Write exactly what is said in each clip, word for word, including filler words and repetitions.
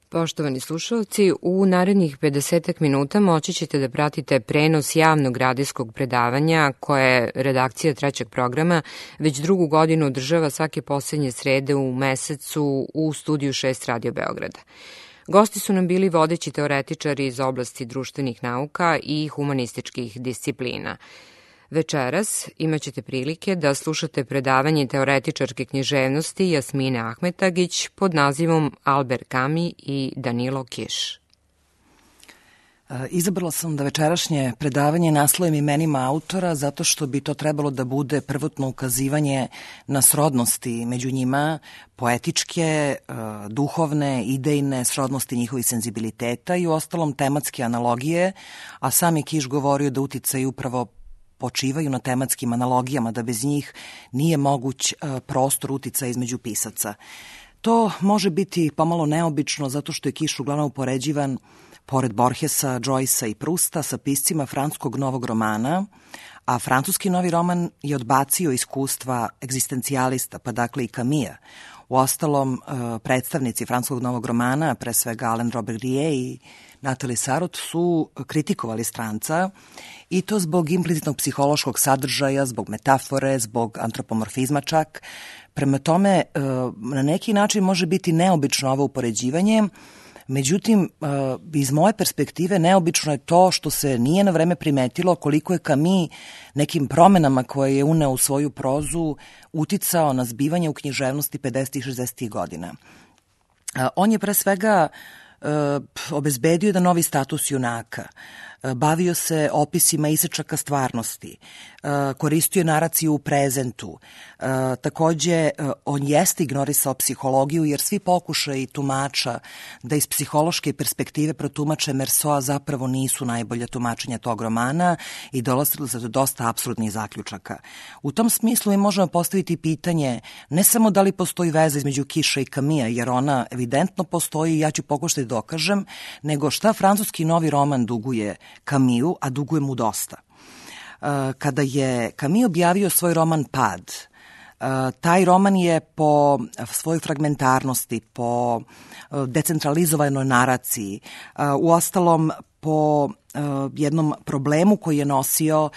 Poštovani slušalci, u narednih pedesetak minuta moći ćete da pratite prenos javnog radijskog predavanja koje redakcija trećeg programa već drugu godinu održava svake poslednje srede u mesecu u studiju šest Radio Beograda. Gosti su nam bili vodeći teoretičari iz oblasti društvenih nauka i humanističkih disciplina. Večeras imaćete prilike da slušate predavanje teoretičarke književnosti Jasmine Ahmetagić pod nazivom Albert Camus i Danilo Kiš. Izabrala sam da večerašnje predavanje naslovim imenima autora zato što bi to trebalo da bude prvotno ukazivanje na srodnosti među njima, poetičke, duhovne, idejne srodnosti njihovih senzibiliteta i u ostalom tematske analogije, a sam je Kiš govorio da uticaj upravo počivaju na tematskim analogijama, da bez njih nije moguć prostor uticaja između pisaca. To može biti pomalo neobično zato što je Kiš uglavnom upoređivan, pored Borgesa, Joycea i Prusta, sa piscima francuskog novog romana, a francuski novi roman je odbacio iskustva egzistencijalista, pa dakle i Camusa. Uostalom, predstavnici francuskog novog romana, pre svega Alain Robbe-Grillet i Nathalie Sarraute, su kritikovali stranca i to zbog implicitnog psihološkog sadržaja, zbog metafore, zbog antropomorfizma čak. Prema tome, na neki način može biti neobično ovo upoređivanje, međutim, iz moje perspektive neobično je to što se nije na vreme primetilo koliko je Camus nekim promenama koje je uneo u svoju prozu uticao na zbivanje u književnosti pedesetih i šezdesetih godina. On je pre svega obezbedio da novi status junaka, bavio se opisima isečaka stvarnosti, koristio je naraciju u prezentu. Takođe, on jeste ignorisao psihologiju jer svi pokušaji tumača da iz psihološke perspektive protumače Mersoa zapravo nisu najbolja tumačenja tog romana i dolazili se do dosta apsurdnih zaključaka. U tom smislu mi možemo postaviti pitanje ne samo da li postoji veza između Kiša i Camusa, jer ona evidentno postoji i ja ću pokušati da dokažem, nego šta francuski novi roman duguje Camusu, a duguje mu dosta. Kada je Camus objavio svoj roman Pad, taj roman je po svojoj fragmentarnosti, po decentralizovanoj naraciji, uostalom po jednom problemu koji je nosio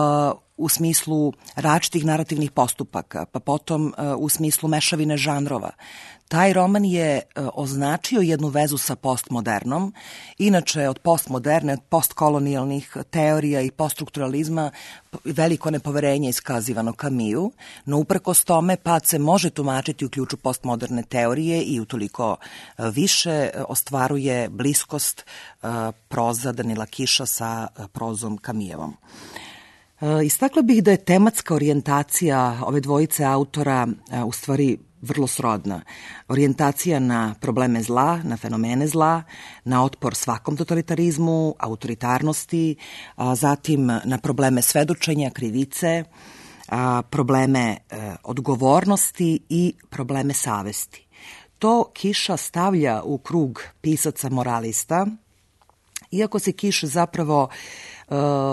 u smislu različitih narativnih postupaka, pa potom u smislu mešavine žanrova. Taj roman je označio jednu vezu sa postmodernom. Inače, od postmoderne, od postkolonijalnih teorija i poststrukturalizma veliko nepoverenje iskazivano Camusu, no uprkos tome Pad se može tumačiti u ključu postmoderne teorije i utoliko više ostvaruje bliskost proza Danila Kiša sa prozom Camusovom. Istakla bih da je tematska orijentacija ove dvojice autora u stvari vrlo srodna. Orijentacija na probleme zla, na fenomene zla, na otpor svakom totalitarizmu, autoritarnosti, a zatim na probleme svedočenja, krivice, a, probleme e, odgovornosti i probleme savesti. To Kiša stavlja u krug pisaca moralista, iako se Kiš zapravo Uh,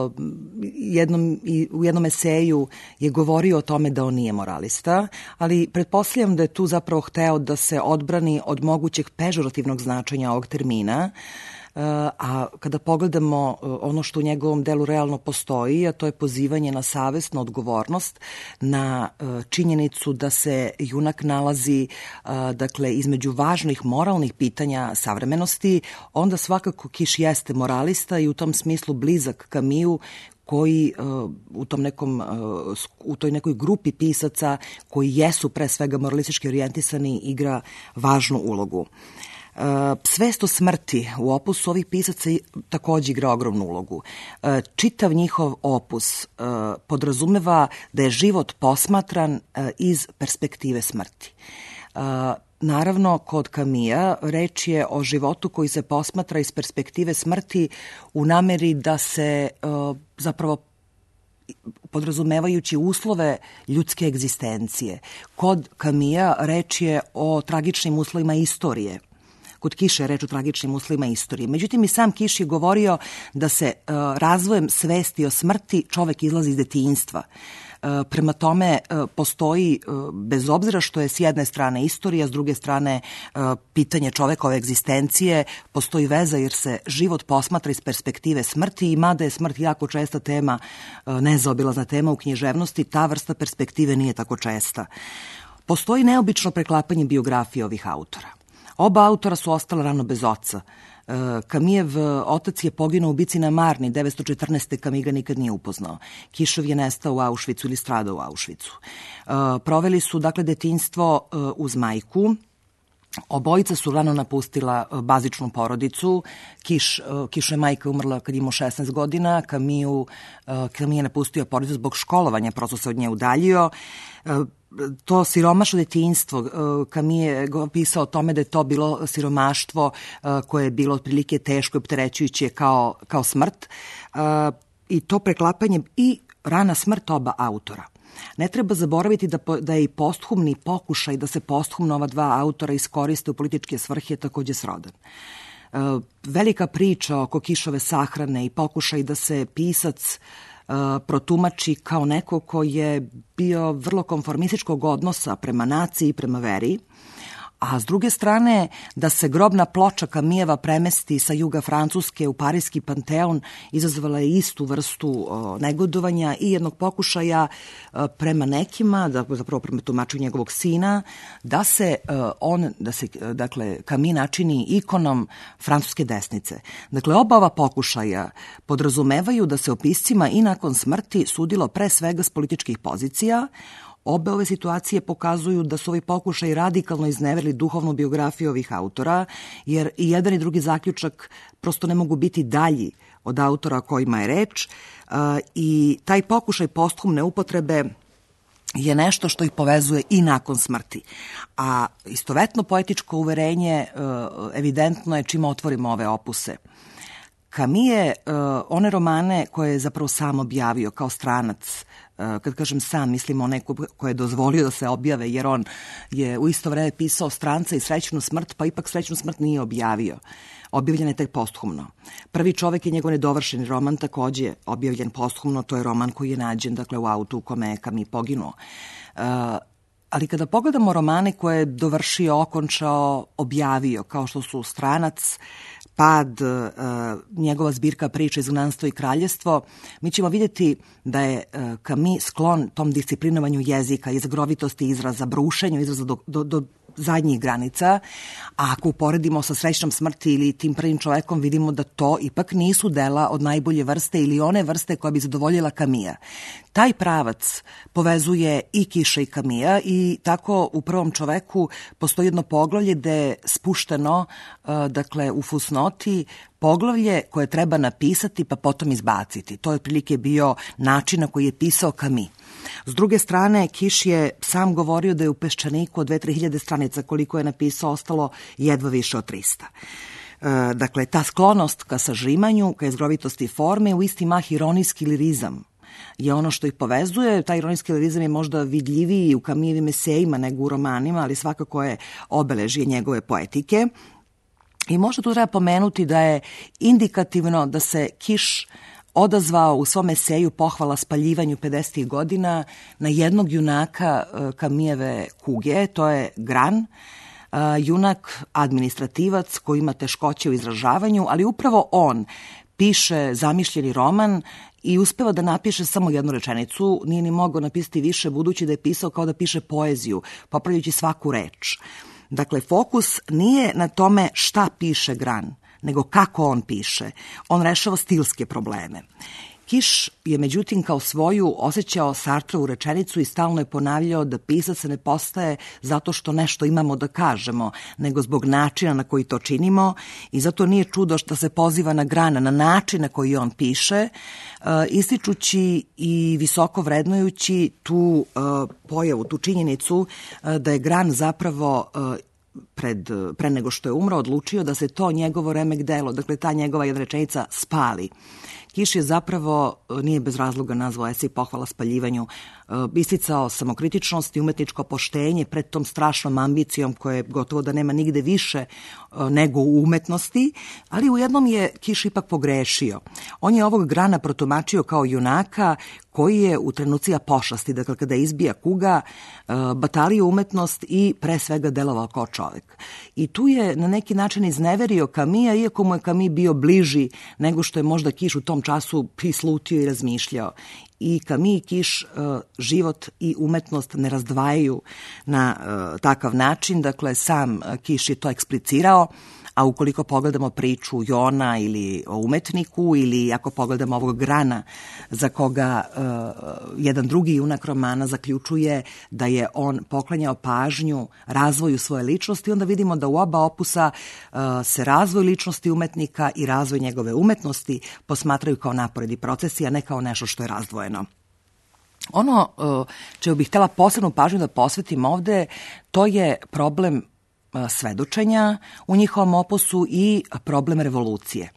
jednom, u jednom eseju je govorio o tome da on nije moralista, ali pretpostavljam da je tu zapravo hteo da se odbrani od mogućeg pežorativnog značenja ovog termina, uh, a kada pogledamo uh, ono što u njegovom delu realno postoji, a to je pozivanje na savest, na odgovornost, na uh, činjenicu da se junak nalazi uh, dakle, između važnih moralnih pitanja savremenosti, onda svakako Kiš jeste moralista i u tom smislu blizak Camusu, koji uh, u tom nekom uh, u toj nekoj grupi pisaca koji jesu pre svega moralistički orijentisani igra važnu ulogu. Uh, svest o smrti u opusu ovih pisaca takođe igra ogromnu ulogu. Uh, čitav njihov opus uh, podrazumeva da je život posmatran uh, iz perspektive smrti. Uh, Naravno, kod Camusa reč je o životu koji se posmatra iz perspektive smrti u nameri da se uh, zapravo podrazumevajući uslove ljudske egzistencije. Kod Camusa reč je o tragičnim uslovima istorije. Kod Kiša je reč o tragičnim uslovima istorije. Međutim, i sam Kiš je govorio da se uh, razvojem svesti o smrti čovek izlazi iz detinjstva. Prema tome, postoji, bez obzira što je s jedne strane istorija, s druge strane pitanje čovekove egzistencije, postoji veza jer se život posmatra iz perspektive smrti i mada je smrt jako česta tema, nezaobilazna tema u književnosti, ta vrsta perspektive nije tako česta. Postoji neobično preklapanje biografije ovih autora. Oba autora su ostala rano bez oca. Kamijev otac je poginuo u bici na Marni devetsto četrnaeste. Kami ga nikad nije upoznao. Kišov je nestao u Auschwitzu ili stradao u Auschwitzu. Proveli su, dakle, detinjstvo uz majku. Obojica su rano napustila bazičnu porodicu. Kiš, Kišova majka umrla kad imao šesnaest godina, Kamiju, Kamije napustio porodicu zbog školovanja, prosto se od nje udaljio. To siromašno detinjstvo, Kamije je pisao o tome da je to bilo siromaštvo koje je bilo otprilike teško i opterećujuće kao, kao smrt i to preklapanje i rana smrt oba autora. Ne treba zaboraviti da, da je i posthumni pokušaj da se posthumno ova dva autora iskoriste u političke svrhe takođe srodan. Velika priča oko Kišove sahrane i pokušaj da se pisac protumači kao neko ko je bio vrlo konformističkog odnosa prema naciji i prema veri, a s druge strane da se grobna ploča Kamijeva premesti sa juga Francuske u Pariski Panteon izazvala je istu vrstu o, negodovanja i jednog pokušaja o, prema nekima, da, zapravo prema tumaču njegovog sina, da se o, on, da se, dakle, Kami načini ikonom francuske desnice. Dakle, oba ova pokušaja podrazumevaju da se o piscima i nakon smrti sudilo pre svega s političkih pozicija. Obe ove situacije pokazuju da su ovi pokušaj radikalno izneverili duhovnu biografiju ovih autora, jer i jedan i drugi zaključak prosto ne mogu biti dalji od autora o kojima je reč i taj pokušaj posthumne upotrebe je nešto što ih povezuje i nakon smrti. A istovetno poetičko uverenje evidentno je čim otvorimo ove opuse. Kamije, one romane koje je zapravo sam objavio kao stranac, kad kažem sam, mislim onaj ko je dozvolio da se objave, jer on je u isto vreme pisao Stranca i Srećnu smrt, pa ipak Srećnu smrt nije objavio. Objavljen je tek posthumno. Prvi čovek je njegov nedovršeni roman, takođe objavljen posthumno, to je roman koji je nađen, dakle, u autu u kome je Kami poginuo. Ali kada pogledamo romane koje je dovršio, okončao, objavio, kao što su Stranac, Pad, uh, njegova zbirka priča Izgnanstvo i kraljestvo, mi ćemo vidjeti da je uh, Kami sklon tom disciplinovanju jezika, jezgrovitosti izraza, brušenju izraza do, do, do zadnjih granica, a ako uporedimo sa Srećnom smrti ili tim prvim čovekom, vidimo da to ipak nisu dela od najbolje vrste ili one vrste koja bi zadovoljila Kamija. Taj pravac povezuje i Kiša i Kamija i tako u prvom čoveku postoji jedno poglavlje gde je spušteno, dakle, u fusnoti, poglavlje koje treba napisati pa potom izbaciti. To je otprilike bio način na koji je pisao Kami. S druge strane, Kiš je sam govorio da je u Peščaniku od dve do tri hiljade stranica koliko je napisao ostalo jedva više od trista. Dakle, ta sklonost ka sažimanju, ka jezgrovitosti forme, u isti mah ironijski lirizam je ono što ih povezuje. Taj ironijski lirizam je možda vidljiviji u Kamijevim esejima nego u romanima, ali svakako je obeležje njegove poetike. I možda tu treba pomenuti da je indikativno da se Kiš odazvao u svom eseju Pohvala spaljivanju pedesetih godina na jednog junaka Kamijeve kuge, to je Gran, junak administrativac koji ima teškoće u izražavanju, ali upravo on piše zamišljeni roman i uspeva da napiše samo jednu rečenicu, nije ni mogao napisati više budući da je pisao kao da piše poeziju, popravljajući svaku reč. Dakle, fokus nije na tome šta piše Gran, nego kako on piše. On rešava stilske probleme. Kiš je međutim kao svoju osjećao Sartrovu rečenicu i stalno je ponavljao da pisac ne postaje zato što nešto imamo da kažemo, nego zbog načina na koji to činimo i zato nije čudo što se poziva na Grana, na način na koji on piše, ističući i visoko vrednujući tu pojavu, tu činjenicu da je Gran zapravo Pred, pre nego što je umro, odlučio da se to njegovo remek delo, dakle ta njegova jedna rečenica, spali. Kiš je zapravo, nije bez razloga nazvao esej Pohvala spaljivanju, isticao samokritičnost i umetničko poštenje pred tom strašnom ambicijom koje gotovo da nema nigde više nego u umetnosti, ali u jednom je Kiš ipak pogrešio. On je ovog Grana protumačio kao junaka koji je u trenucima pošasti, dakle kada izbija kuga, batalio umetnost i pre svega delovao kao čovek. I tu je na neki način izneverio Kamija, iako mu je Kami bio bliži nego što je možda Kiš u tom času prislutio i razmišljao. I Kami i Kiš život i umetnost ne razdvajaju na takav način, dakle sam Kiš je to eksplicirao, a ukoliko pogledamo priču Jona ili o umetniku ili ako pogledamo ovog Grana za koga uh, jedan drugi junak romana zaključuje da je on poklanjao pažnju razvoju svoje ličnosti, onda vidimo da u oba opusa uh, se razvoj ličnosti umetnika i razvoj njegove umetnosti posmatraju kao naporedi procesi, a ne kao nešto što je razdvojeno. Ono uh, čemu bih htjela posebnu pažnju da posvetim ovde, to je problem svedočenja u njihovom opusu i problem revolucije.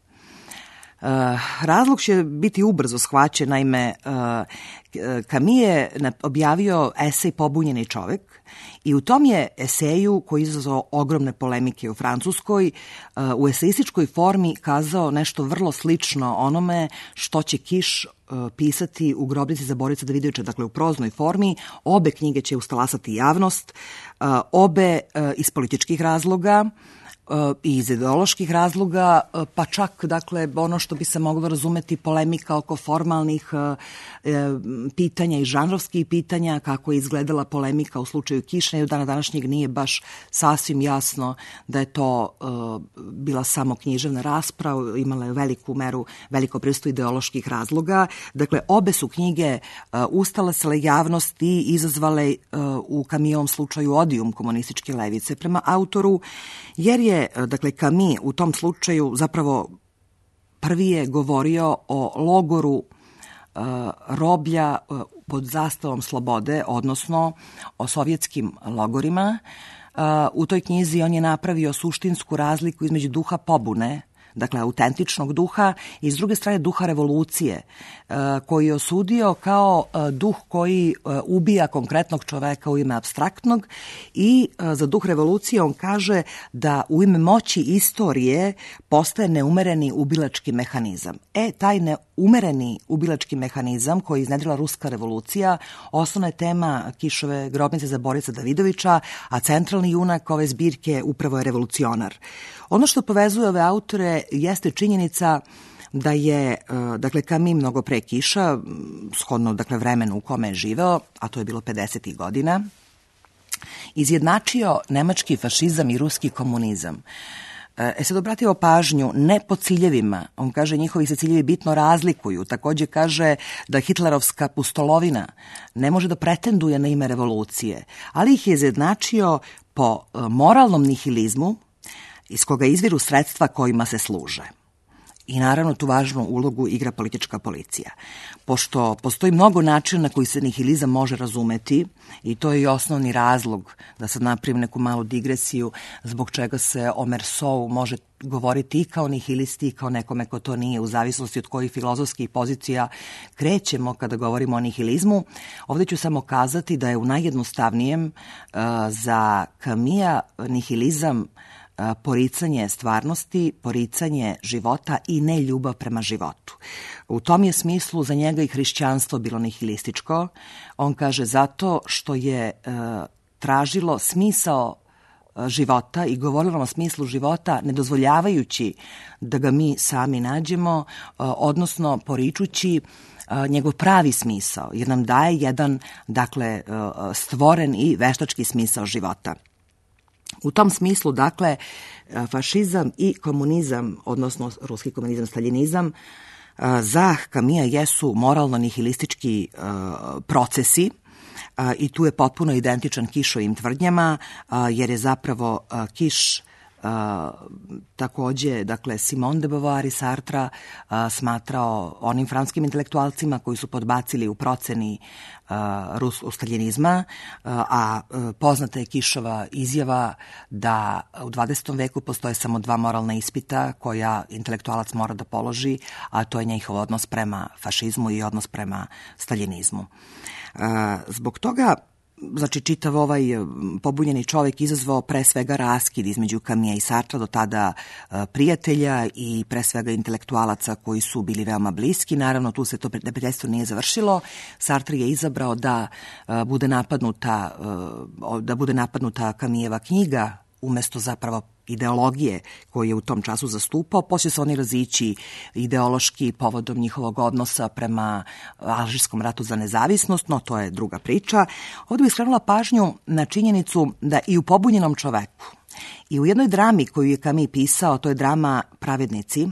Razlog će biti ubrzo shvaćen, naime, Kami je objavio esej Pobunjeni čovek i u tom je eseju, koji je izazvao ogromne polemike u Francuskoj, u eseističkoj formi kazao nešto vrlo slično onome što će Kiš pisati u Grobnici za Borica Davidovića, dakle u proznoj formi. Obe knjige će ustalasati javnost, obe iz političkih razloga i iz ideoloških razloga, pa čak, dakle, ono što bi se moglo razumeti polemika oko formalnih e, pitanja i žanrovskih pitanja, kako je izgledala polemika u slučaju Kiša, i od dana današnjeg nije baš sasvim jasno da je to e, bila samo književna rasprava, imala je veliku meru, veliko prisustvo ideoloških razloga. Dakle, obe su knjige e, ustale se javnost i izazvale e, u Kamijevom slučaju odijum komunističke levice prema autoru, jer je, dakle, Kami u tom slučaju zapravo prvi je govorio o logoru uh, roblja uh, pod zastavom slobode, odnosno o sovjetskim logorima. Uh, u toj knjizi on je napravio suštinsku razliku između duha pobune, dakle autentičnog duha, i s druge strane duha revolucije, koji je osudio kao duh koji ubija konkretnog čoveka u ime apstraktnog, i za duh revolucije on kaže da u ime moći istorije postaje neumereni ubilački mehanizam. E, taj neumereni ubilački mehanizam koji je iznedrila ruska revolucija osnovna je tema Kišove Grobnice za Borica Davidovića, a centralni junak ove zbirke upravo je revolucionar. Ono što povezuje ove autore jeste činjenica da je, dakle, Kami mnogo pre Kiša, shodno, dakle, vremenu u kome je živeo, a to je bilo pedesetih godina, izjednačio nemački fašizam i ruski komunizam. E sad obratio pažnju, ne po ciljevima, on kaže njihovi se ciljevi bitno razlikuju, takođe kaže da hitlerovska pustolovina ne može da pretenduje na ime revolucije, ali ih je izjednačio po moralnom nihilizmu, iz koga izviru sredstva kojima se služe. I naravno tu važnu ulogu igra politička policija. Pošto postoji mnogo načina na koji se nihilizam može razumeti, i to je i osnovni razlog, da sad napravim neku malu digresiju, zbog čega se o Mersou može govoriti i kao nihilisti i kao nekome ko to nije, u zavisnosti od kojih filozofskih pozicija krećemo kada govorimo o nihilizmu. Ovde ću samo kazati da je u najjednostavnijem uh, za Kamija nihilizam poricanje stvarnosti, poricanje života i ne ljubav prema životu. U tom je smislu za njega i hrišćanstvo bilo nihilističko. On kaže zato što je e, tražilo smisao života i govorilo o smislu života ne dozvoljavajući da ga mi sami nađemo, e, odnosno poričući e, njegov pravi smisao, jer nam daje jedan, dakle, e, stvoren i veštački smisao života. U tom smislu, dakle, fašizam i komunizam, odnosno ruski komunizam, staljinizam, za Kamija jesu moralno-nihilistički procesi, i tu je potpuno identičan Kišovim tvrdnjama, jer je zapravo Kiš takođe, dakle, Simone de Beauvoir i Sartra smatrao onim francuskim intelektualcima koji su podbacili u proceni ruskog staljinizma, a poznata je Kišova izjava da u dvadesetom veku postoje samo dva moralna ispita koja intelektualac mora da položi, a to je njihov odnos prema fašizmu i odnos prema staljinizmu. Zbog toga, znači, čitav ovaj pobunjeni čovjek izazvao pre svega raskid između Camilla i Sartra, do tada prijatelja i pre svega intelektualaca koji su bili veoma bliski. Naravno, tu se to neprijateljstvo nije završilo. Sartre je izabrao da bude napadnuta, da bude napadnuta Camilljeva knjiga umesto zapravo ideologije koju je u tom času zastupao. Poslije se oni razići ideološki povodom njihovog odnosa prema Alžirskom ratu za nezavisnost, no to je druga priča. Ovdje bih skrenula pažnju na činjenicu da i u pobunjenom čoveku i u jednoj drami koju je Camus pisao, to je drama Pravednici,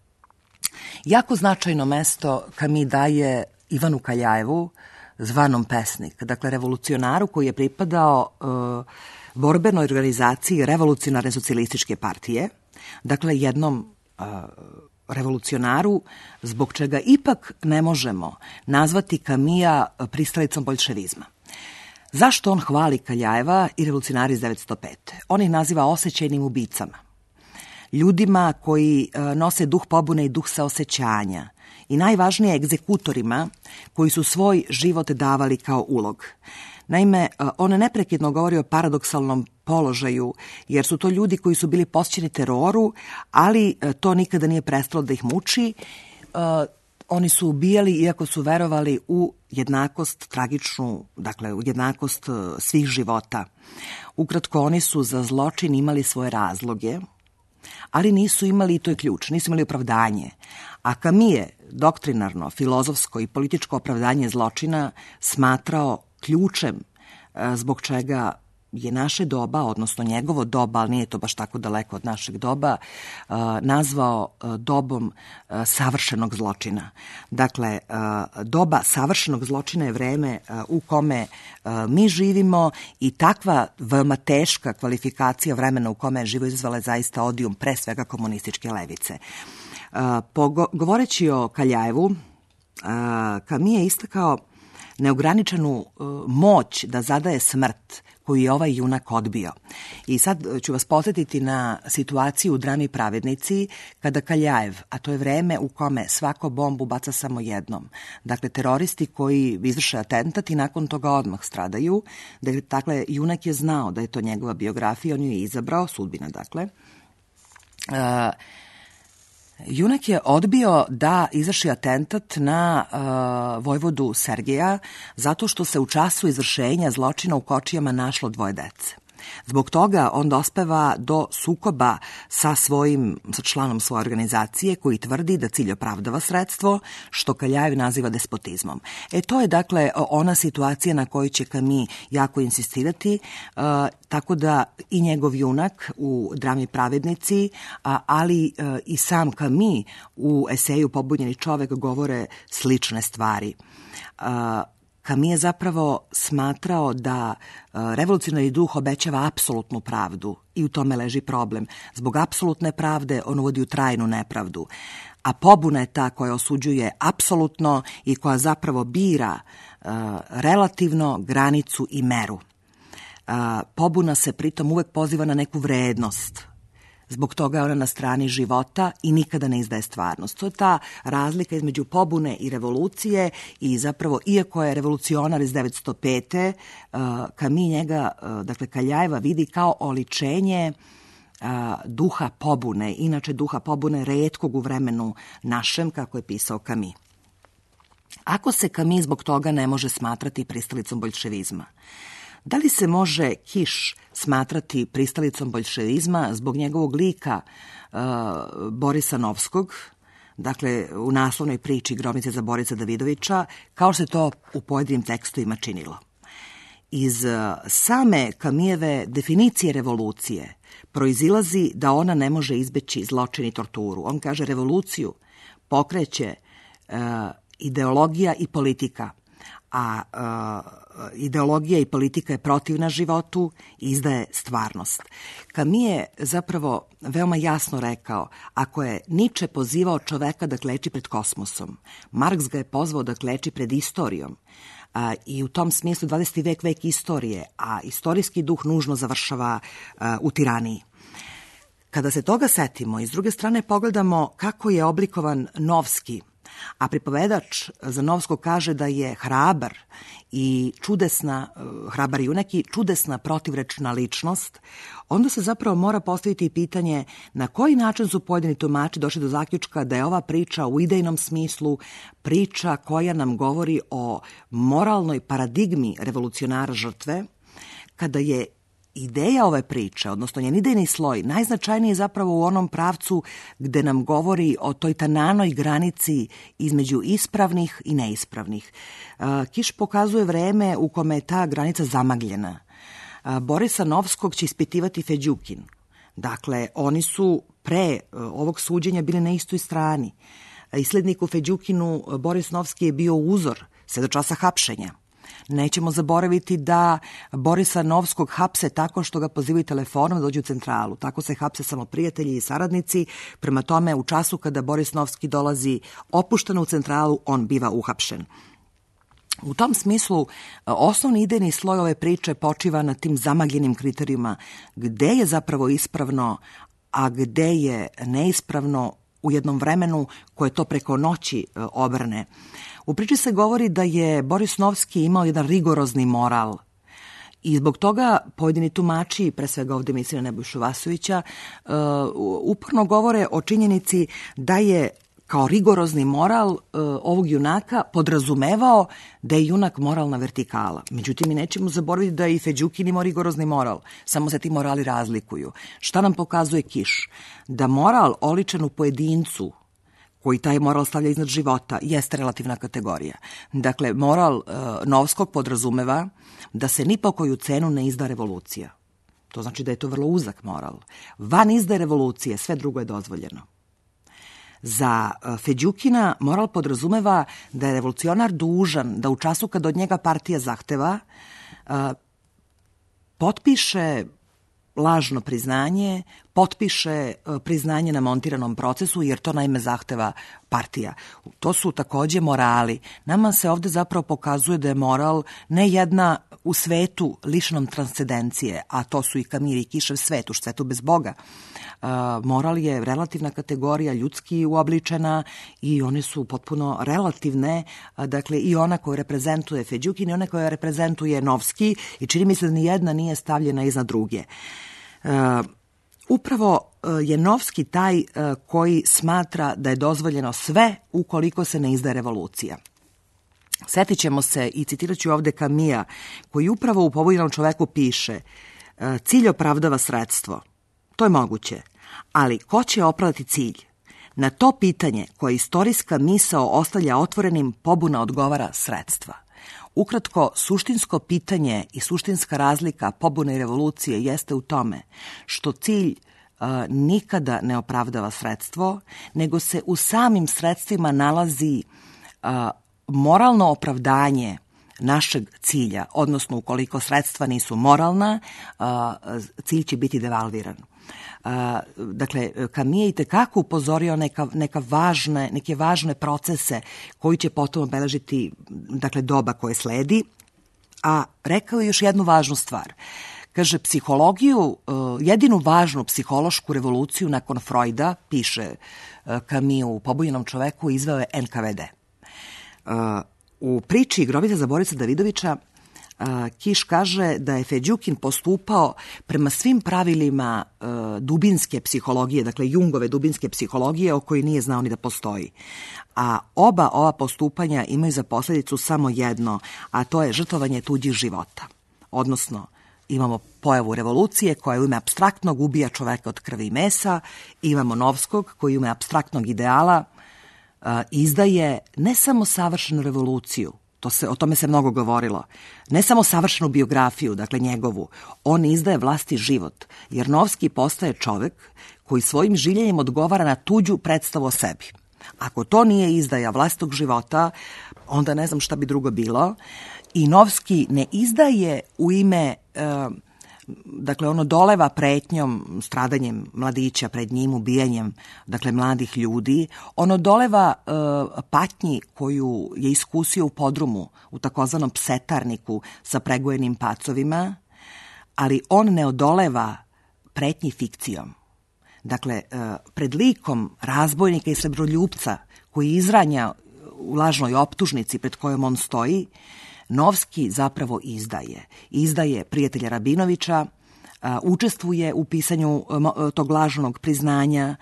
jako značajno mesto Camus daje Ivanu Kaljajevu, zvanom Pesnik, dakle revolucionaru koji je pripadao uh, borbenoj organizaciji Revolucionarne socijalističke partije, dakle jednom uh, revolucionaru zbog čega ipak ne možemo nazvati Camilla pristalicom boljševizma. Zašto on hvali Kaljajeva i revolucionari iz devetsto pete? On ih naziva osećajnim ubicama, ljudima koji uh, nose duh pobune i duh saosećanja i najvažnije egzekutorima koji su svoj život davali kao ulog. Naime, on neprekidno govori o paradoksalnom položaju, jer su to ljudi koji su bili posvećeni teroru, ali to nikada nije prestalo da ih muči. Oni su ubijali iako su verovali u jednakost tragičnu, dakle u jednakost svih života. Ukratko, oni su za zločin imali svoje razloge, ali nisu imali, i to je ključ, nisu imali opravdanje. A Camus je doktrinarno, filozofsko i političko opravdanje zločina smatrao ključem zbog čega je naše doba, odnosno njegovo doba, ali nije to baš tako daleko od našeg doba, nazvao dobom savršenog zločina. Dakle, doba savršenog zločina je vreme u kome mi živimo i takva veoma teška kvalifikacija vremena u kome je živo izazvala zaista odijum pre svega komunističke levice. Govoreći o Kaljajevu, Camus je istakao neograničenu moć da zadaje smrt koju je ovaj junak odbio. I sad ću vas podsjetiti na situaciju u drami Pravednici, kada Kaljajev, a to je vreme u kome svako bombu baca samo jednom. Dakle, teroristi koji izvrše atentat i nakon toga odmah stradaju. Dakle, junak je znao da je to njegova biografija, on ju je izabrao, sudbina dakle. Uh, Junak je odbio da izvrši atentat na uh, vojvodu Sergeja zato što se u času izvršenja zločina u kočijama našlo dvoje dece. Zbog toga on dospeva do sukoba sa svojim, sa članom svoje organizacije koji tvrdi da cilj opravdava sredstvo, što Kaljajev naziva despotizmom. E to je dakle ona situacija na kojoj će Camus jako insistirati, uh, tako da i njegov junak u drami Pravednici, a, ali uh, i sam Camus u eseju Pobunjeni čovek govore slične stvari. Uh, Camus je zapravo smatrao da revolucionarni duh obećava apsolutnu pravdu i u tome leži problem. Zbog apsolutne pravde on uvodi u trajnu nepravdu, a pobuna je ta koja osuđuje apsolutno i koja zapravo bira uh, relativno granicu i meru. Uh, pobuna se pritom uvek poziva na neku vrednost. Zbog toga je ona na strani života i nikada ne izdaje stvarnost. To je ta razlika između pobune i revolucije i zapravo, iako je revolucionar iz devetsto pete, uh, Camus njega, uh, dakle Kaljajeva, vidi kao oličenje uh, duha pobune, inače duha pobune retkog u vremenu našem, kako je pisao Camus. Ako se Camus zbog toga ne može smatrati pristalicom boljševizma, da li se može Kiš smatrati pristalicom boljševizma zbog njegovog lika uh, Borisa Novskog, dakle u naslovnoj priči Grobnice za Borisa Davidovića, kao se to u pojedinim tekstovima činilo? Iz uh, same Camusjeve definicije revolucije proizilazi da ona ne može izbeći zločin i torturu. On kaže revoluciju pokreće uh, ideologija i politika, a uh, ideologija i politika je protivna životu i izdaje stvarnost. Camus je zapravo veoma jasno rekao, ako je Nietzsche pozivao čoveka da kleči pred kosmosom, Marks ga je pozvao da kleči pred istorijom. A, i u tom smislu dvadeseti vek vek istorije, a istorijski duh nužno završava a, u tiraniji. Kada se toga setimo i s druge strane pogledamo kako je oblikovan Novski, a pripovedač za Novskog kaže da je hrabar i čudesna, hrabar junak i čudesna protivrečna ličnost, onda se zapravo mora postaviti pitanje na koji način su pojedini tumači došli do zaključka da je ova priča u idejnom smislu priča koja nam govori o moralnoj paradigmi revolucionara žrtve, kada je ideja ove priče, odnosno njen idejni sloj, najznačajniji je zapravo u onom pravcu gde nam govori o toj tananoj granici između ispravnih i neispravnih. Kiš pokazuje vreme u kome je ta granica zamagljena. Borisa Novskog će ispitivati Feđukin. Dakle, oni su pre ovog suđenja bili na istoj strani. Isledniku Feđukinu Boris Novski je bio uzor sve do časa hapšenja. Nećemo zaboraviti da Borisa Novskog hapse tako što ga pozivaju telefonom da dođe u centralu. Tako se hapse samo prijatelji i saradnici. Prema tome, u času kada Boris Novski dolazi opušteno u centralu, on biva uhapšen. U tom smislu, osnovni idejni sloj ove priče počiva na tim zamagljenim kriterijima gde je zapravo ispravno, a gde je neispravno u jednom vremenu koje to preko noći obrne. U priči se govori da je Boris Novski imao jedan rigorozni moral i zbog toga pojedini tumači, pre svega ovde mislim na Nebojšu Vasovića, uh, uporno govore o činjenici da je kao rigorozni moral uh, ovog junaka podrazumevao da je junak moralna vertikala. Međutim, mi nećemo zaboraviti da je i Feđukin imao rigorozni moral, samo se ti morali razlikuju. Šta nam pokazuje Kiš? Da moral oličen u pojedincu, koji taj moral stavlja iznad života, jeste relativna kategorija. Dakle, moral uh, Novskog podrazumeva da se ni po koju cenu ne izda revolucija. To znači da je to vrlo uzak moral. Van izde revolucije, sve drugo je dozvoljeno. Za uh, Feđukina moral podrazumeva da je revolucionar dužan da u času kad od njega partija zahteva uh, potpiše lažno priznanje, potpiše priznanje na montiranom procesu, jer to naime zahteva partija. To su takođe morali. Nama se ovde zapravo pokazuje da je moral ne jedna u svetu lišenom transcendencije, a to su i Camus i Kišev svet, u svetu bez Boga. Uh, moral je relativna kategorija, ljudski uobličena i one su potpuno relativne, uh, dakle i ona koju reprezentuje Feđukin i ona koja reprezentuje Novski i čini mi se da ni jedna nije stavljena iznad druge. Uh, upravo uh, je Novski taj uh, koji smatra da je dozvoljeno sve ukoliko se ne izdaje revolucija. Setit ćemo se i citirat ću ovde Camusa, koji upravo u Poboljenom čoveku piše uh, cilj opravdava sredstvo. To je moguće, ali ko će opravdati cilj? Na to pitanje koje istorijska misao ostavlja otvorenim, pobuna odgovara sredstva. Ukratko, suštinsko pitanje i suštinska razlika pobune i revolucije jeste u tome što cilj uh, nikada ne opravdava sredstvo, nego se u samim sredstvima nalazi uh, moralno opravdanje našeg cilja, odnosno ukoliko sredstva nisu moralna, uh, cilj će biti devalviran. Uh, dakle, Camus je i tekako upozorio neka, neka važne, neke važne procese koji će potom obeležiti, dakle, doba koje sledi, a rekao je još jednu važnu stvar. Kaže, psihologiju, uh, jedinu važnu psihološku revoluciju nakon Freuda, piše uh, Camus u Poboljenom čoveku, izveo je en ka ve de. Uh, u priči Grobica za Borisa Davidovića Kiš kaže da je Feđukin postupao prema svim pravilima e, dubinske psihologije, dakle Jungove dubinske psihologije o kojoj nije znao ni da postoji. A oba ova postupanja imaju za posledicu samo jedno, a to je žrtvovanje tuđih života. Odnosno, imamo pojavu revolucije koja u ime apstraktnog ubija čoveka od krvi i mesa, imamo Novskog koji u ime apstraktnog ideala e, izdaje ne samo savršenu revoluciju, To se, o tome se mnogo govorilo. Ne samo savršenu biografiju, dakle njegovu, on izdaje vlasti život, jer Novski postaje čovek koji svojim žiljenjem odgovara na tuđu predstavu o sebi. Ako to nije izdaja vlastitog života, onda ne znam šta bi drugo bilo. I Novski ne izdaje u ime, e, dakle ono doleva pretnjom, stradanjem mladića pred njim, ubijanjem, dakle mladih ljudi, ono doleva e, patnji koju je iskusio u podrumu, u takozvanom psetarniku sa pregojenim pacovima, ali on ne odoleva pretnji fikcijom. Dakle, pred likom razbojnika i srebroljupca koji izranja u lažnoj optužnici pred kojom on stoji, Novski zapravo izdaje. Izdaje prijatelja Rabinovića, učestvuje u pisanju tog lažnog priznanja,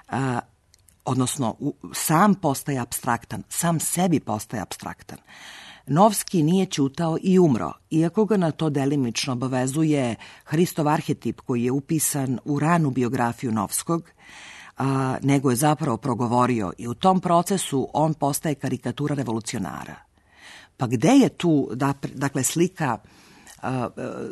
odnosno sam postaje apstraktan, sam sebi postaje apstraktan. Novski nije ćutao i umro, iako ga na to delimično obavezuje Hristov arhetip koji je upisan u ranu biografiju Novskog, a, nego je zapravo progovorio i u tom procesu on postaje karikatura revolucionara. Pa gde je tu, dakle, slika a, a,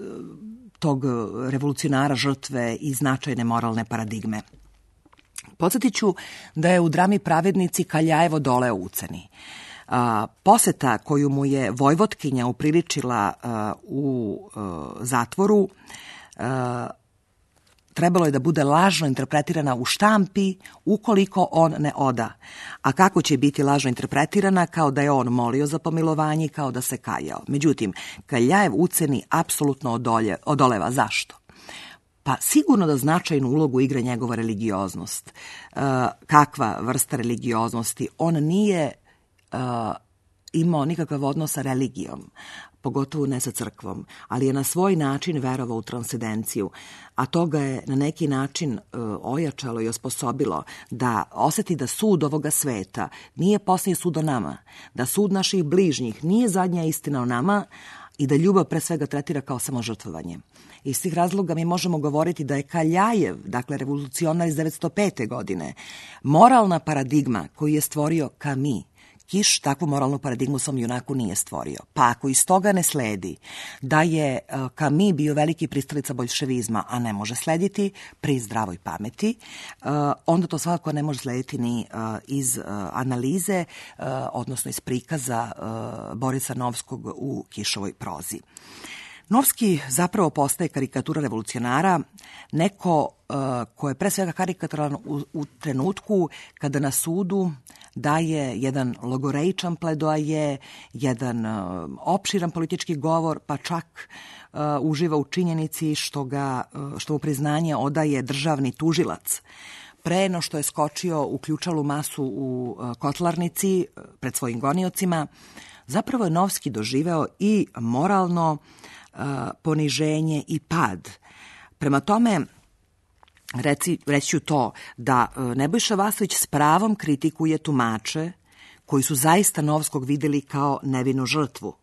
tog revolucionara žrtve i značajne moralne paradigme? Podsjetit ću da je u drami Pravednici Kaljajevo doleo uceni. A, poseta koju mu je Vojvotkinja upriličila a, u a, zatvoru a, trebalo je da bude lažno interpretirana u štampi ukoliko on ne oda. A kako će biti lažno interpretirana? Kao da je on molio za pomilovanje, kao da se kajao. Međutim, Kaljajev uceni apsolutno odolje, odoleva. Zašto? Pa sigurno da značajnu ulogu igra njegova religioznost. E, kakva vrsta religioznosti? On nije Uh, imao nikakav odnos sa religijom, pogotovo ne sa crkvom, ali je na svoj način verovao u transcendenciju, a to ga je na neki način uh, ojačalo i osposobilo da oseti da sud ovoga sveta nije posljednji sud o nama, da sud naših bližnjih nije zadnja istina o nama i da ljubav pre svega tretira kao samožrtvovanje. Iz tih razloga mi možemo govoriti da je Kaljajev, dakle revolucionar iz devetsto pete godine, moralna paradigma koju je stvorio Camus. Kiš takvu moralnu paradigmu svom junaku nije stvorio. Pa ako iz toga ne sledi da je Camus bio veliki pristalica boljševizma, a ne može slediti pri zdravoj pameti, onda to svakako ne može slediti ni iz analize, odnosno iz prikaza Borisa Novskog u Kišovoj prozi. Novski zapravo postaje karikatura revolucionara, neko uh, ko je pre svega karikaturan u, u trenutku kada na sudu daje jedan logoreičan pledoaje, jedan uh, opširan politički govor, pa čak uh, uživa u činjenici što, ga, uh, što mu priznanje odaje državni tužilac. Pre no što je skočio u ključalu masu u uh, kotlarnici uh, pred svojim goniocima, zapravo je Novski doživeo i moralno poniženje i pad. Prema tome, reci, reći ću to da Nebojša Vasović s pravom kritikuje tumače koji su zaista Novskog videli kao nevinu žrtvu.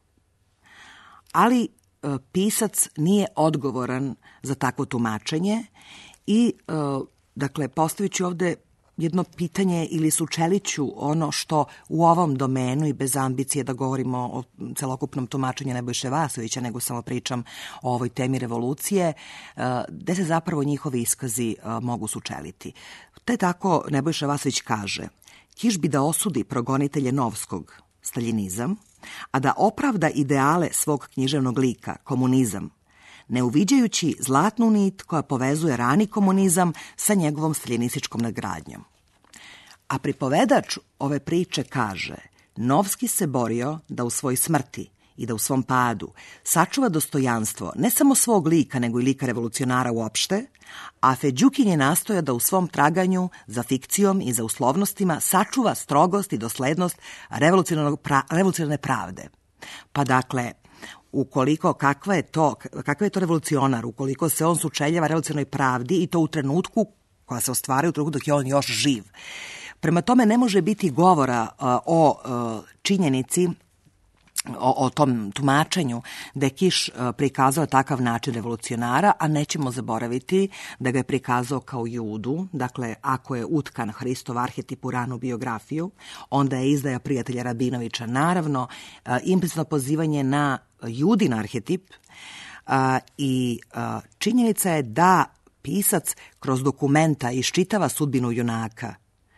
Ali pisac nije odgovoran za takvo tumačenje i, dakle, postavit ću ovde jedno pitanje ili sučeliću ono što u ovom domenu i bez ambicije da govorimo o celokupnom tumačenju Nebojše Vasovića, nego samo pričam o ovoj temi revolucije, gde se zapravo njihovi iskazi mogu sučeliti. Te tako Nebojša Vasović kaže: Kiš bi da osudi progonitelje Novskog, staljinizam, a da opravda ideale svog književnog lika, komunizam, ne uviđajući zlatnu nit koja povezuje rani komunizam sa njegovom staljinističkom nadgradnjom. A pripovedač ove priče kaže: Novski se borio da u svoj smrti i da u svom padu sačuva dostojanstvo ne samo svog lika, nego i lika revolucionara uopšte, a Feđukin je nastojao da u svom traganju za fikcijom i za uslovnostima sačuva strogost i doslednost pra, revolucionarne pravde. Pa dakle, ukoliko kakva je to, kakav je to revolucionar, ukoliko se on sučeljava revolucionarnoj pravdi i to u trenutku koja se ostvaruje u trenutku dok je on još živ. Prema tome ne može biti govora uh, o uh, činjenici, o, o tom tumačenju da je Kiš uh, prikazao takav način revolucionara, a nećemo zaboraviti da ga je prikazao kao judu. Dakle, ako je utkan Hristov arhetip u ranu biografiju, onda je izdaja prijatelja Rabinovića naravno uh, implicitno pozivanje na judin arhetip uh, i uh, činjenica je da pisac kroz dokumenta iščitava sudbinu junaka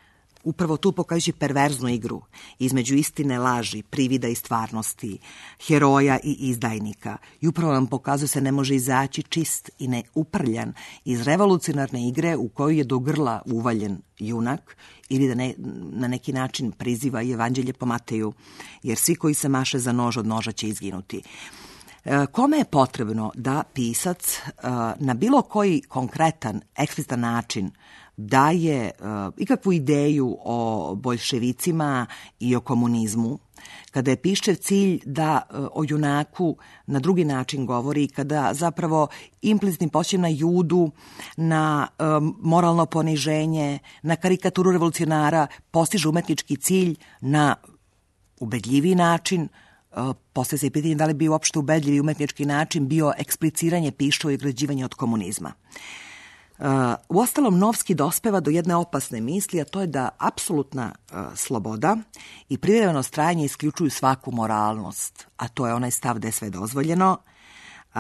upravo tu pokazujući perverznu igru između istine, laži, privida i stvarnosti, heroja i izdajnika. I upravo nam pokazuje se ne može izaći čist i neuprljan iz revolucionarne igre u koju je do grla uvaljen junak ili da ne, na neki način priziva i evanđelje po Mateju, jer svi koji se maše za nož od noža će izginuti. Kome je potrebno da pisac na bilo koji konkretan, eksplicitan način daje uh, ikakvu ideju o boljševicima i o komunizmu, kada je Piščev cilj da uh, o junaku na drugi način govori, kada zapravo implicitnim podsjećam na Judu, na um, moralno poniženje, na karikaturu revolucionara, postiže umetnički cilj na ubedljiviji način. Uh, poslije se pitanje da li bi uopšte ubedljivi umetnički način bio ekspliciranje Piščeva i ograđivanje od komunizma. Uh, uostalom, Novski dospeva do jedne opasne misli, a to je da apsolutna uh, sloboda i privremeno trajanje isključuju svaku moralnost, a to je onaj stav da je sve dozvoljeno. Uh,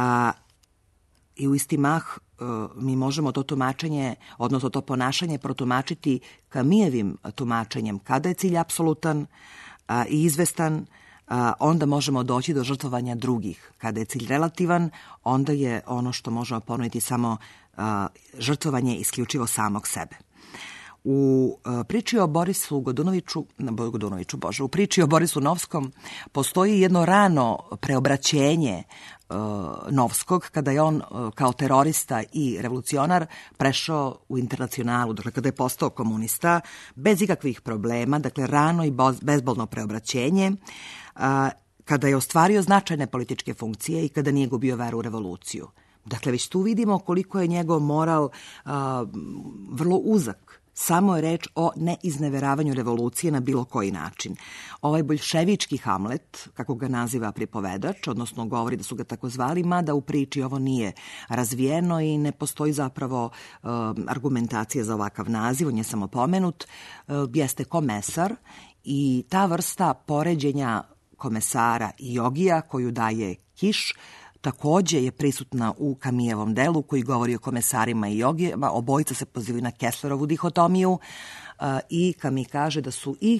I u isti mah uh, mi možemo to tumačenje, odnosno to ponašanje protumačiti Kamijevim tumačenjem. Kada je cilj apsolutan uh, i izvestan, uh, onda možemo doći do žrtvovanja drugih. Kada je cilj relativan, onda je ono što možemo ponoviti samo Uh, žrtvovanje isključivo samog sebe. U uh, priči o Borisu Godunoviću, Godunoviću, Bože, u priči o Borisu Novskom postoji jedno rano preobraćenje uh, Novskog, kada je on uh, kao terorista i revolucionar prešao u internacionalu, dakle kada je postao komunista, bez ikakvih problema, dakle rano i bezbolno preobraćenje, uh, kada je ostvario značajne političke funkcije i kada nije gubio veru u revoluciju. Dakle, već tu vidimo koliko je njegov moral a, vrlo uzak. Samo je reč o neizneveravanju revolucije na bilo koji način. Ovaj boljševički Hamlet, kako ga naziva pripovedač, odnosno govori da su ga tako zvali, mada u priči ovo nije razvijeno i ne postoji zapravo a, argumentacija za ovakav naziv, on je samo pomenut, a, jeste komesar i ta vrsta poređenja komesara i jogija koju daje Kiš, takođe je prisutna u Kamijevom delu koji govori o komesarima i jogijama. Obojica se pozivaju na Kesslerovu dihotomiju uh, i Kami kaže da su i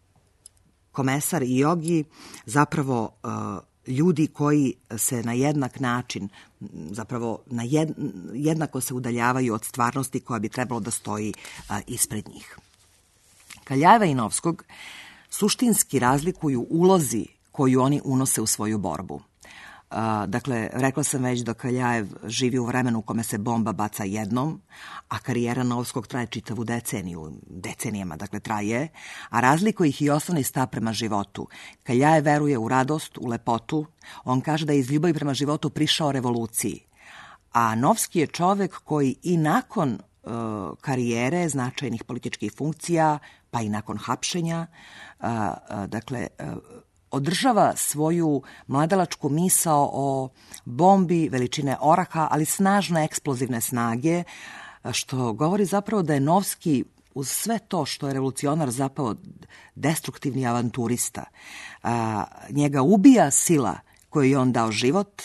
komesar i jogi zapravo uh, ljudi koji se na jednak način, zapravo na jed, jednako se udaljavaju od stvarnosti koja bi trebalo da stoji uh, ispred njih. Kaljajeva i Novskog suštinski razlikuju ulozi koju oni unose u svoju borbu. Uh, dakle, rekla sam već da Kaljajev živi u vremenu u kome se bomba baca jednom, a karijera Novskog traje čitavu deceniju, decenijama, dakle traje, a razlikuje ih i osnovni stav prema životu. Kaljajev veruje u radost, u lepotu, on kaže da je iz ljubavi prema životu prišao revoluciji, a Novski je čovek koji i nakon uh, karijere značajnih političkih funkcija, pa i nakon hapšenja, uh, uh, dakle, uh, održava svoju mladalačku misao o bombi veličine oraha, ali snažne eksplozivne snage, što govori zapravo da je Novski uz sve to što je revolucionar zapravo destruktivni avanturista. A, njega ubija sila koju je on dao život,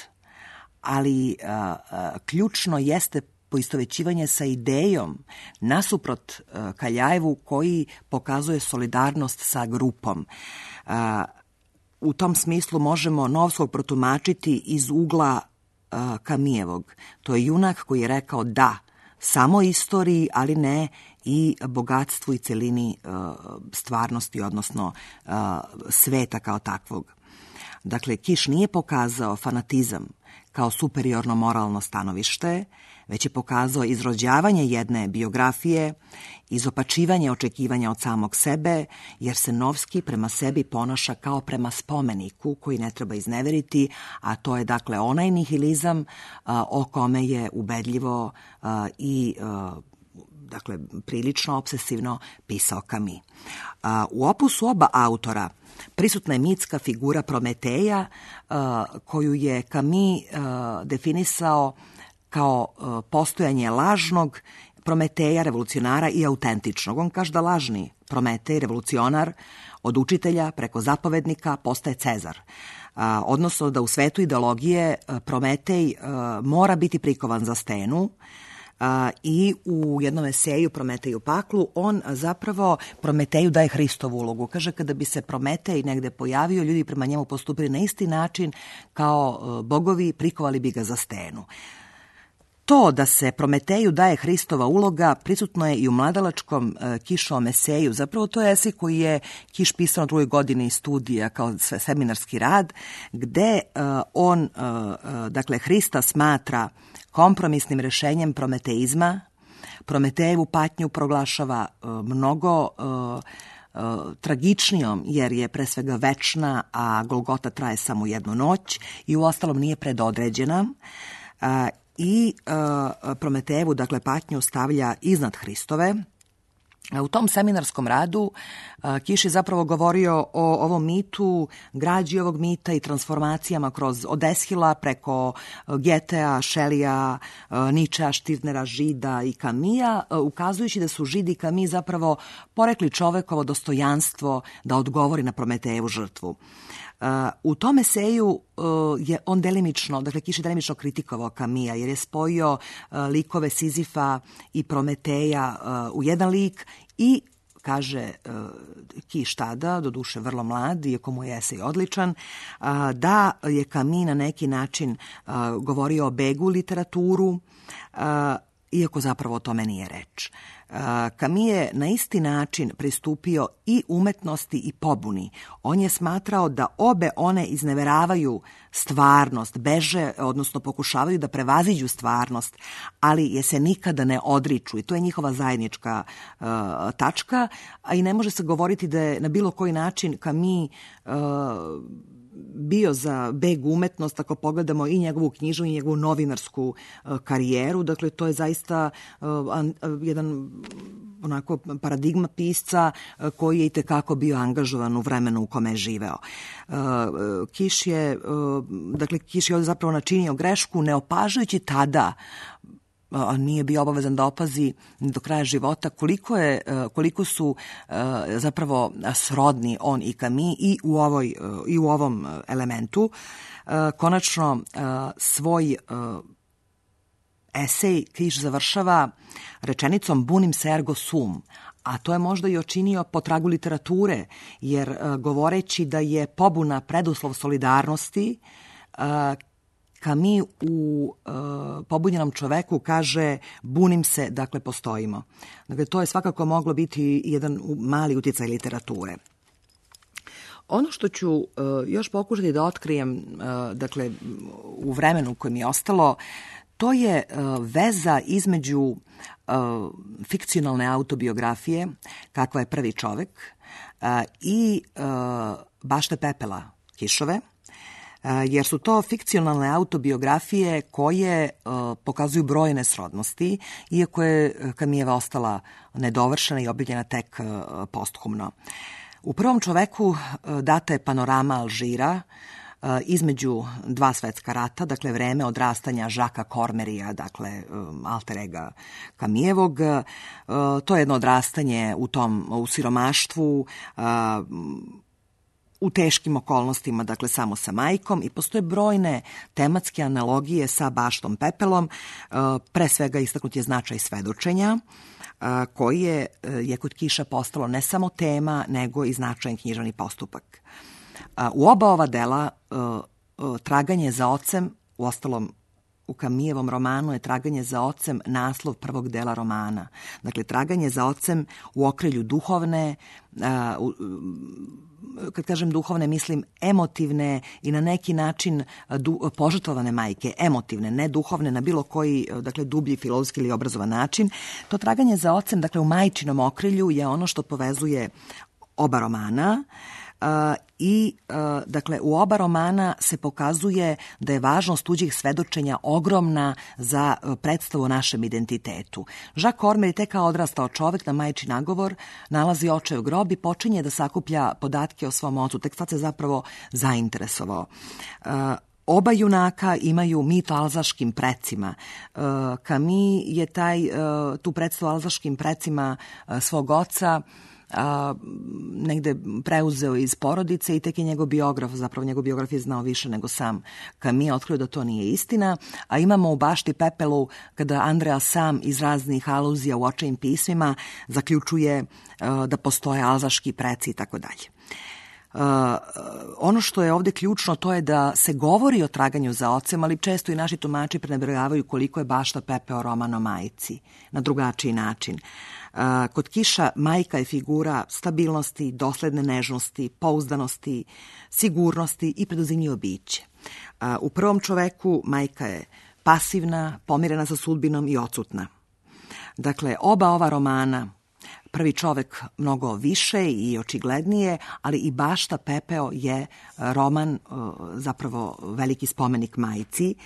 ali a, a, ključno jeste poistovećivanje sa idejom nasuprot a, Kaljajevu koji pokazuje solidarnost sa grupom. A, U tom smislu možemo Novskog protumačiti iz ugla uh, Kamijevog. To je junak koji je rekao da samo istoriji, ali ne i bogatstvu i celini uh, stvarnosti, odnosno uh, sveta kao takvog. Dakle, Kiš nije pokazao fanatizam kao superiorno moralno stanovište, već je pokazao izrođavanje jedne biografije, izopačivanje očekivanja od samog sebe, jer se Novski prema sebi ponaša kao prema spomeniku koji ne treba izneveriti, a to je dakle onaj nihilizam a, o kome je ubedljivo a, i a, dakle prilično obsesivno pisao Kami. A, u opusu oba autora prisutna je mitska figura Prometeja a, koju je Kami a, definisao kao postojanje lažnog Prometeja, revolucionara i autentičnog. On kaže da lažni Prometej, revolucionar, od učitelja preko zapovednika postaje Cezar. A, odnosno da u svetu ideologije Prometej a, mora biti prikovan za stenu, I u jednom eseju Prometej u paklu on zapravo Prometeju daje Hristovu ulogu. Kaže, kada bi se Prometej negde pojavio, ljudi prema njemu postupili na isti način kao bogovi, prikovali bi ga za stenu. To da se Prometeju daje Hristova uloga prisutno je i u mladalačkom e, Kišovom eseju. Zapravo to je esej koji je Kiš pisao na drugoj godini studija kao seminarski rad, gde e, on, e, dakle, Hrista smatra kompromisnim rešenjem prometeizma. Prometejevu patnju proglašava e, mnogo e, e, tragičnijom, jer je pre svega večna, a Golgota traje samo jednu noć i uostalom nije predodređena. E, I uh, Prometejevu, dakle, patnju stavlja iznad Hristove. U tom seminarskom radu uh, Kiš je zapravo govorio o ovom mitu, građi ovog mita i transformacijama kroz od Eshila preko Getea, Šelija, uh, Ničea, Štirnera, Žida i Kamija, uh, ukazujući da su Žid i Kamij zapravo porekli čovekovo dostojanstvo da odgovori na Prometejevu žrtvu. Uh, u tom eseju uh, je on delimično, dakle Kiš je delimično kritikovao Kamija, jer je spojio uh, likove Sizifa i Prometeja uh, u jedan lik i kaže uh, Kiš tada, doduše vrlo mlad, iako mu je esej odličan, uh, da je Kamij na neki način uh, govorio o begu literaturu, uh, iako zapravo o tome nije reč. Kamij je na isti način pristupio i umetnosti i pobuni. On je smatrao da obe one izneveravaju stvarnost, beže, odnosno pokušavaju da prevaziđu stvarnost, ali je se nikada ne odriču i to je njihova zajednička uh, tačka, a i ne može se govoriti da je na bilo koji način Kamij uh, bio za beg umetnost, ako pogledamo i njegovu knjižnu i njegovu novinarsku uh, karijeru. Dakle, to je zaista uh, an, uh, jedan onako paradigma pisca uh, koji je i tekako bio angažovan u vremenu u kome je živeo. Uh, Kiš je, uh, dakle, Kiš je ovdje zapravo načinio grešku, ne opažajući tada, nije bio obavezan da opazi do kraja života koliko je, koliko su zapravo srodni on i Kamij i u ovoj i u ovom elementu. Konačno svoj esej Kiš završava rečenicom bunim se ergo sum, a to je možda i učinio po tragu literature, jer govoreći da je pobuna preduslov solidarnosti, Kamij u uh, pobunjenom čoveku kaže bunim se, dakle postojimo. Dakle, to je svakako moglo biti jedan mali utjecaj literature. Ono što ću uh, još pokušati da otkrijem, uh, dakle, u vremenu koje mi je ostalo, to je uh, veza između uh, fikcionalne autobiografije, kakva je Prvi čovek, uh, i uh, Bašte pepela Kišove, jer su to fikcionalne autobiografije koje uh, pokazuju brojne srodnosti, iako je Kamijeva ostala nedovršena i objavljena tek uh, posthumno. U Prvom čoveku uh, data je panorama Alžira uh, između dva svetska rata, dakle vreme odrastanja Žaka Kormerija, dakle um, alter ega Kamijevog. Uh, to je jedno odrastanje u tom u siromaštvu, uh, u teškim okolnostima, dakle samo sa majkom, i postoje brojne tematske analogije sa Baštom pepelom. Pre svega istaknut je značaj svedočenja, koji je, je kod Kiša postalo ne samo tema, nego i značajan književni postupak. U oba ova dela traganje za ocem, uostalom u Kamijevom romanu je traganje za ocem naslov prvog dela romana. Dakle, traganje za ocem u okrilju duhovne, uh, kad kažem duhovne, mislim emotivne i na neki način du, požrtvovane majke, emotivne, ne duhovne na bilo koji, dakle, dublji filozofski ili obrazovan način. To traganje za ocem, dakle, u majčinom okrilju je ono što povezuje oba romana. Uh, i uh, dakle u oba romana se pokazuje da je važnost tuđih svedočenja ogromna za uh, predstavu o našem identitetu. Žak Kormer je tek kao odrastao čovek na majčin nagovor nalazi očev grob i počinje da sakuplja podatke o svom ocu. Tek sad se zapravo zainteresovao. Uh, Oba junaka imaju mit o alzaškim precima. Uh, Kamij je taj, uh, tu predstavu o alzaškim precima uh, svog oca a, negde preuzeo iz porodice i tek je njegov biograf, zapravo njegov biograf je znao više nego sam Camus, otkrio da to nije istina. A imamo u Bašti pepelu kada Andrea sam iz raznih aluzija u očevim pismima zaključuje a, da postoje alzaški preci i tako dalje. Uh, ono što je ovde ključno to je da se govori o traganju za ocem, ali često i naši tumači prenebregavaju koliko je Bašta pepeo roman o majci na drugačiji način. Uh, kod Kiša majka je figura stabilnosti, dosledne nežnosti, pouzdanosti, sigurnosti i preduzimljivo biće. Uh, u prvom čoveku majka je pasivna, pomirena sa sudbinom i odsutna. Dakle, oba ova romana, prvi čovek mnogo više i očiglednije, ali i Bašta pepeo je roman, zapravo veliki spomenik majci.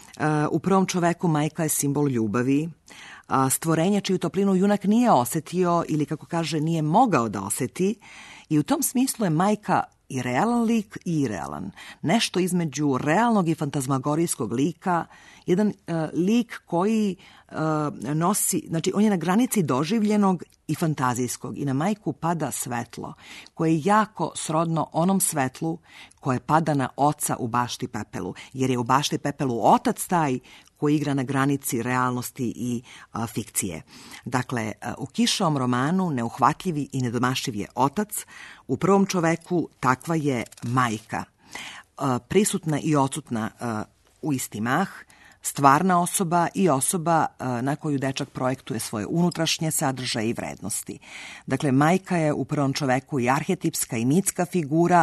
U prvom čoveku majka je simbol ljubavi, stvorenje čiju toplinu junak nije osetio ili, kako kaže, nije mogao da oseti, i u tom smislu je majka i realan lik i irealan. Nešto između realnog i fantazmagorijskog lika, jedan uh, lik koji uh, nosi, znači on je na granici doživljenog i fantazijskog i na majku pada svetlo koje je jako srodno onom svetlu koje pada na oca u Bašti pepelu, jer je u Bašti pepelu otac taj koji igra na granici realnosti i a, fikcije. Dakle, a, u Kišovom romanu neuhvatljivi i nedomašiv je otac, u prvom čoveku takva je majka. A, prisutna i odsutna a, u isti mah, stvarna osoba i osoba a, na koju dečak projektuje svoje unutrašnje sadržaje i vrednosti. Dakle, majka je u prvom čoveku i arhetipska i mitska figura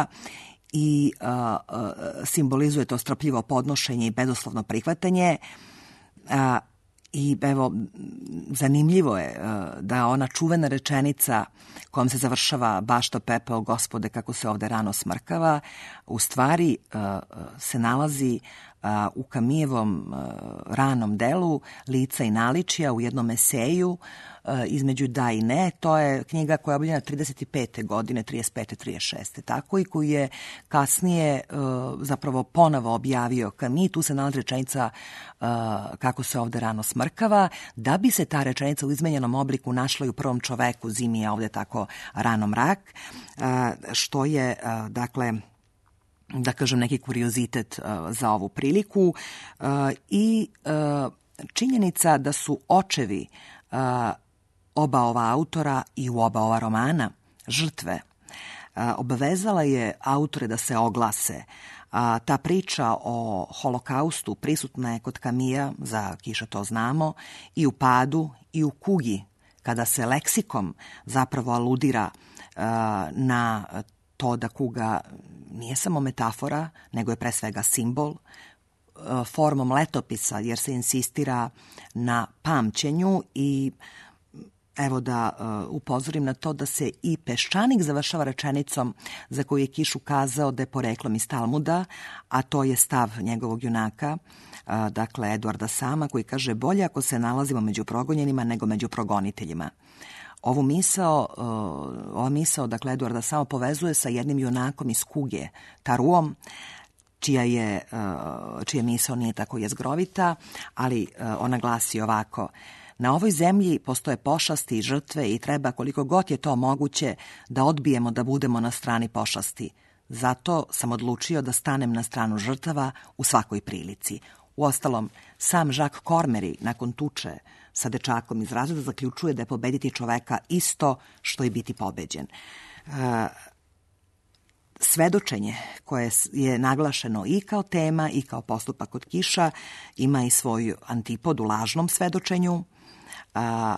i a, a, simbolizuje to strpljivo podnošenje i bezuslovno prihvatanje. A, I evo, zanimljivo je a, da ona čuvena rečenica kojom se završava Bašta pepeo, gospode, kako se ovde rano smrkava, u stvari a, se nalazi a, u Camusovom ranom delu Lica i naličja u jednom eseju između da i ne. To je knjiga koja je objavljena trideset pete godine, trideset pete trideset šeste tako, i koju je kasnije zapravo ponovo objavio Camus. Tu se nalazi rečenica kako se ovde rano smrkava, da bi se ta rečenica u izmenjenom obliku našla i u prvom čoveku, zimi je ovde tako rano mrak, što je, dakle, da kažem, neki kuriozitet za ovu priliku. I činjenica da su očevi oba ova autora i u oba ova romana žrtve obavezala je autore da se oglase. A, ta priča o holokaustu prisutna je kod Camusa, za Kiša to znamo, i u Padu i u Kugi, kada se leksikom zapravo aludira a, na to da kuga nije samo metafora, nego je pre svega simbol, a, formom letopisa, jer se insistira na pamćenju. I evo da uh, upozorim na to da se i Peščanik završava rečenicom za koju je Kiš ukazao da je poreklom iz Talmuda, a to je stav njegovog junaka, uh, dakle Eduarda Sama, koji kaže: bolje ako se nalazimo među progonjenima nego među progoniteljima. Ovu misao, uh, ova misao, dakle, Eduarda Sama povezuje sa jednim junakom iz Kuge, Taruom, čija je, uh, čija misao nije tako jezgrovita, ali uh, ona glasi ovako: na ovoj zemlji postoje pošasti i žrtve i treba, koliko god je to moguće, da odbijemo da budemo na strani pošasti. Zato sam odlučio da stanem na stranu žrtava u svakoj prilici. Uostalom, sam Jacques Cormery nakon tuče sa dečakom iz razreda zaključuje da je pobediti čoveka isto što i biti pobeđen. Uh, Svedočenje koje je naglašeno i kao tema i kao postupak kod Kiša ima i svoju antipod u lažnom svedočenju. A,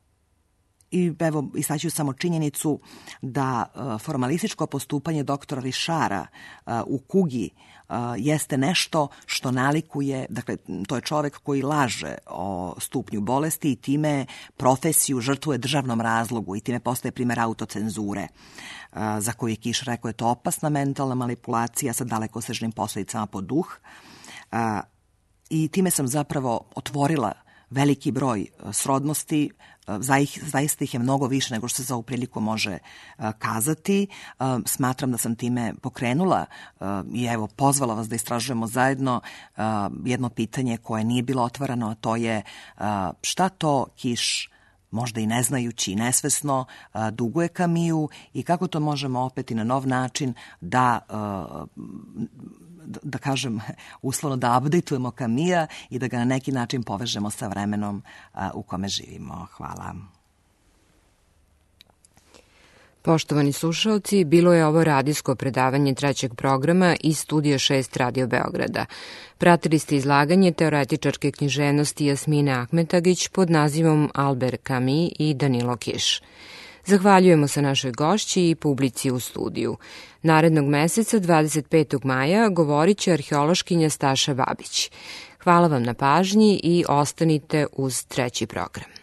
I evo, istaću samo činjenicu da a, formalističko postupanje doktora Rišara a, u Kugi a, jeste nešto što nalikuje, dakle, to je čovek koji laže o stupnju bolesti i time profesiju žrtvuje državnom razlogu i time postaje primer autocenzure, a, za koju je Kiš rekao je to opasna mentalna manipulacija sa dalekosežnim posledicama po duh. A, I time sam zapravo otvorila veliki broj srodnosti, zaista ih je mnogo više nego što se za ovu priliku može kazati. Smatram da sam time pokrenula i evo pozvala vas da istražujemo zajedno jedno pitanje koje nije bilo otvarano, a to je šta to Kiš možda i ne znajući i nesvesno, duguje Camusu i kako to možemo opet i na nov način da da kažem, uslovno da updateujemo Camusa i da ga na neki način povežemo sa vremenom u kome živimo. Hvala. Poštovani slušaoci, bilo je ovo radijsko predavanje trećeg programa iz Studija šest Radio Beograda. Pratili ste izlaganje teoretičarke književnosti Jasmine Ahmetagić pod nazivom Albert Camus i Danilo Kiš. Zahvaljujemo se našoj gošći i publici u studiju. Narednog meseca, dvadeset petog maja, govorit će arheološkinja Staša Babić. Hvala vam na pažnji i ostanite uz treći program.